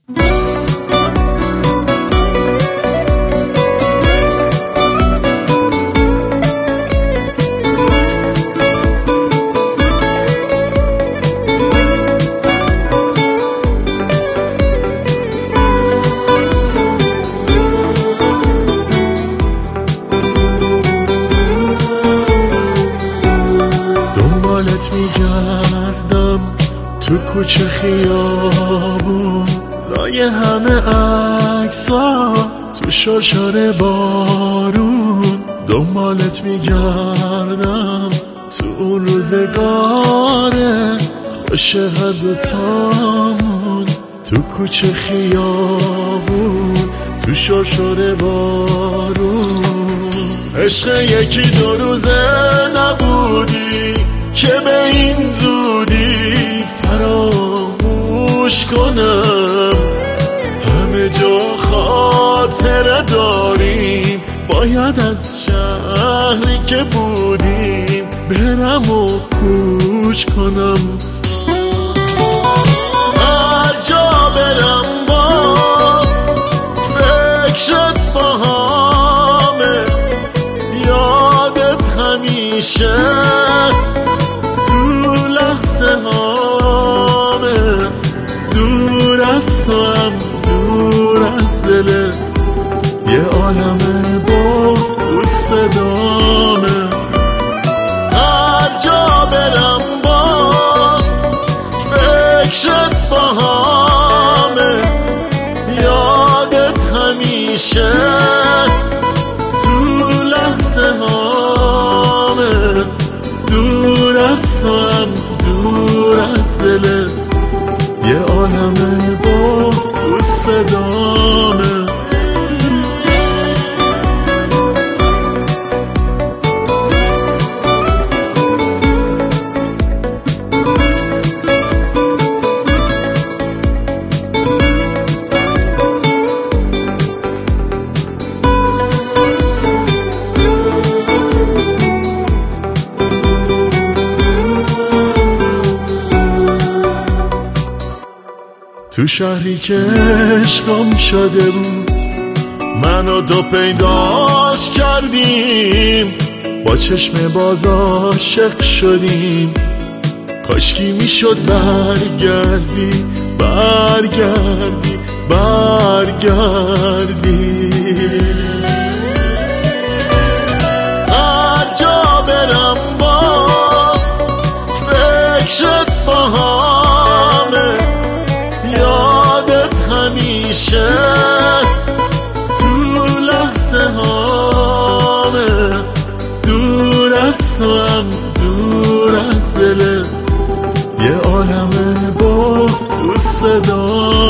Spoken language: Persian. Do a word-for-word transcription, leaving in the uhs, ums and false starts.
دنبالت میگردم تو کوچه خیابون، لای همه عکسا تو شرشر بارون. دنبالت میگردم تو اون روزگاره خوش هر دوتامون، تو کوچه خیابون تو شرشر بارون. عشق یکی دو روزه نبودی که به این زودی فراموش کنم. همه جا خاطره داریم، باید از شهری که بودیم برم و کوچ کنم. هر جا برم با فکرت باهامه، یادت همیشه تو لحظه هامه. دور از تو هم دور از دلت یه عالم باز تو صدامه. هر جا برم با فکرت باهامه، یادت همیشه تو لحظه هامه. دور از تو هم دور از دلت یه عالم باز تو صدامه. تو شهری که عشقم شده بود، من و تو پیداش کردیم، با چشم باز عاشق شدیم. کاشکی میشد برگردی برگردی برگردی. هر جا برم با فکرت باهامه، یادت همیشه تو لحظه هامه. دور از تو هم دور از دلت یه عالم باز تو صدا.